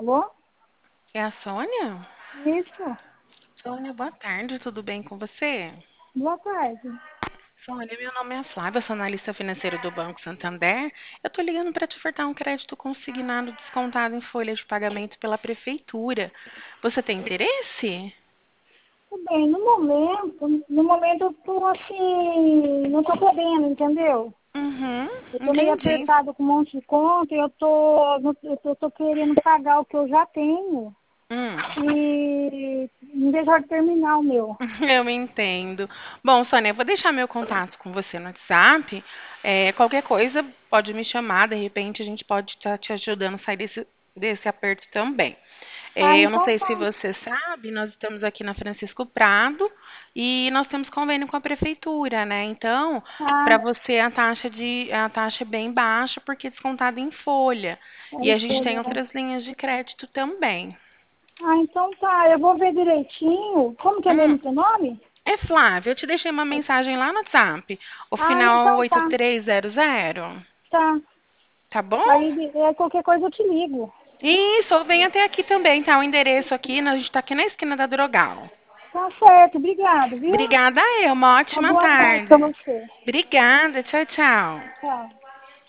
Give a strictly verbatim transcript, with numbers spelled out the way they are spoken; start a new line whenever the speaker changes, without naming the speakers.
Alô?
É a Sônia?
Isso.
Sônia, boa tarde, tudo bem com você?
Boa tarde.
Sônia, meu nome é Flávia, sou analista financeiro do Banco Santander. Eu tô ligando para te ofertar um crédito consignado descontado em folha de pagamento pela prefeitura. Você tem interesse?
Tudo bem, no momento, no momento eu tô assim, não tô podendo, entendeu?
Uhum,
Eu tô meio
entendi.
apertado com um monte de conta e eu tô, eu tô, tô querendo pagar o que eu já tenho
Hum.
e não deixar de terminar o meu.
Eu entendo. Bom, Sônia, eu vou deixar meu contato com você no WhatsApp. É, qualquer coisa, pode me chamar, de repente a gente pode estar te ajudando a sair desse, desse aperto também.
Ah,
É, eu não
então
sei se
tá.
você sabe, nós estamos aqui na Francisco Prado e nós temos convênio com a prefeitura, né? Então, para
Ah,
você a taxa de a taxa é bem baixa porque é descontada em folha. E
aí
a gente
foi,
tem
né?
outras linhas de crédito também.
Ah, então tá, eu vou ver direitinho. Como que é
Hum,
mesmo seu nome?
é Flávia, eu te deixei uma mensagem lá no WhatsApp. O
Ah,
final é
então
oito
tá,
três zero zero.
tá.
Tá bom?
Aí é, qualquer coisa eu te ligo.
Isso, ou vem até aqui também, tá? O endereço aqui, a gente tá aqui na esquina da Drogal.
Tá certo, obrigado, viu?
Obrigada eu, uma
Uma
ótima
boa tarde pra
tarde.
você.
Obrigada, tchau, tchau.
Tchau.